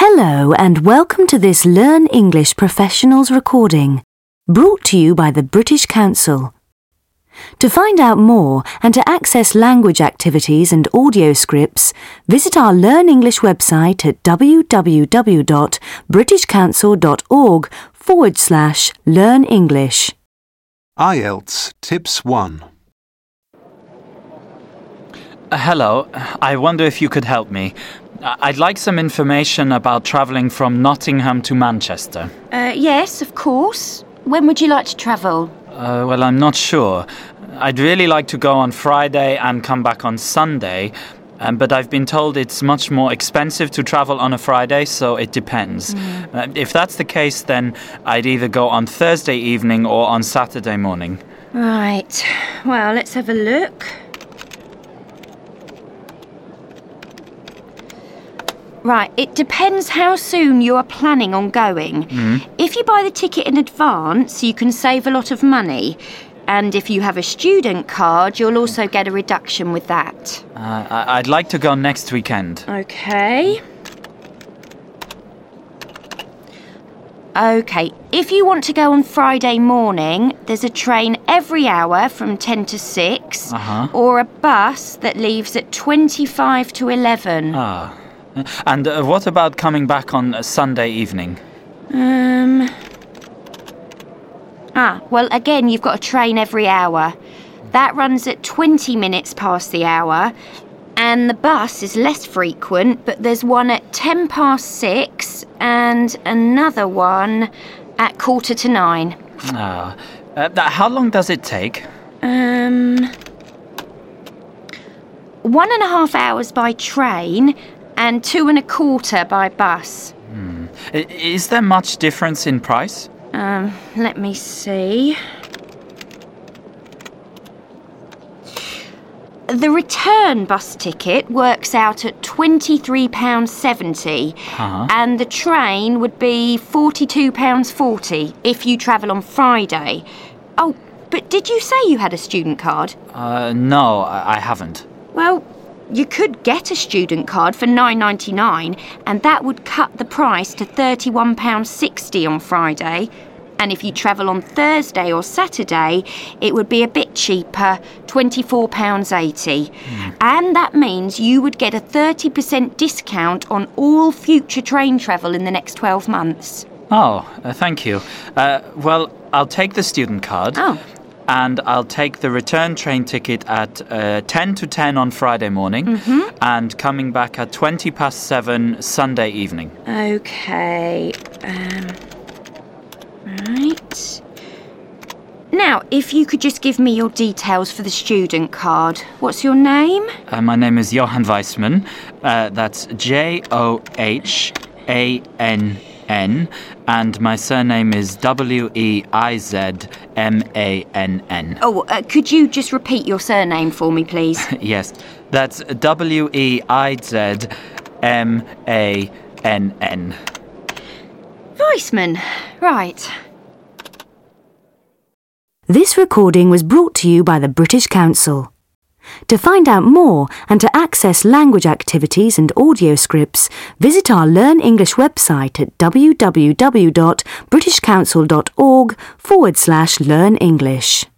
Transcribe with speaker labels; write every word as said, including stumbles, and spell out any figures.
Speaker 1: Hello and welcome to this Learn English Professionals recording, brought to you by the British Council. To find out more and to access language activities and audio scripts, visit our Learn English website at www.britishcouncil.org forward slash learn English.
Speaker 2: I E L T S Tips one.
Speaker 3: Uh, hello, I wonder if you could help me. I'd like some information about travelling from Nottingham to Manchester.
Speaker 4: Uh, yes, of course. When would you like to travel?
Speaker 3: Uh, well, I'm not sure. I'd really like to go on Friday and come back on Sunday, um, but I've been told it's much more expensive to travel on a Friday, so it depends. Mm. Uh, if that's the case, then I'd either go on Thursday evening or on Saturday morning.
Speaker 4: Right. Well, let's have a look. Right, it depends how soon you are planning on going.
Speaker 3: Mm.
Speaker 4: If you buy the ticket in advance, you can save a lot of money. And if you have a student card, you'll also get a reduction with that.
Speaker 3: Uh, I'd like to go next weekend.
Speaker 4: OK. OK, if you want to go on Friday morning, there's a train every hour from ten to six,
Speaker 3: Uh-huh.
Speaker 4: or a bus that leaves at twenty-five to eleven.
Speaker 3: Ah. And uh, what about coming back on a Sunday evening?
Speaker 4: Um. Ah, well, again, you've got a train every hour. That runs at twenty minutes past the hour, and the bus is less frequent, but there's one at ten past six and another one at quarter to nine.
Speaker 3: Ah. Uh, th- how long does it take?
Speaker 4: Um. One and a half hours by train and two and a quarter by bus.
Speaker 3: Hmm. I- is there much difference in price?
Speaker 4: Um, let me see. The return bus ticket works out at twenty-three pounds seventy,
Speaker 3: Uh-huh.
Speaker 4: and the train would be forty-two pounds forty if you travel on Friday. Oh, but did you say you had a student card?
Speaker 3: Uh, no, I, I haven't.
Speaker 4: Well, you could get a student card for nine pounds ninety-nine, and that would cut the price to thirty-one pounds sixty on Friday. And if you travel on Thursday or Saturday, it would be a bit cheaper, twenty-four pounds eighty.
Speaker 3: Mm.
Speaker 4: And that means you would get a thirty percent discount on all future train travel in the next twelve months.
Speaker 3: Oh, uh, thank you. Uh, well, I'll take the student card.
Speaker 4: Oh.
Speaker 3: And I'll take the return train ticket at uh, ten to ten on Friday morning,
Speaker 4: Mm-hmm.
Speaker 3: and coming back at twenty past seven Sunday evening.
Speaker 4: OK. Um, right. Now, if you could just give me your details for the student card. What's your name?
Speaker 3: Uh, my name is Johan Weissman. Uh, that's J O H A N N, and my surname is W E I Z M A N N.
Speaker 4: Oh, uh, could you just repeat your surname for me, please?
Speaker 3: Yes, that's W E I Z M A N N.
Speaker 4: Weissman. Right.
Speaker 1: This recording was brought to you by the British Council. To find out more and to access language activities and audio scripts, visit our Learn English website at www.britishcouncil.org forward slash learn English.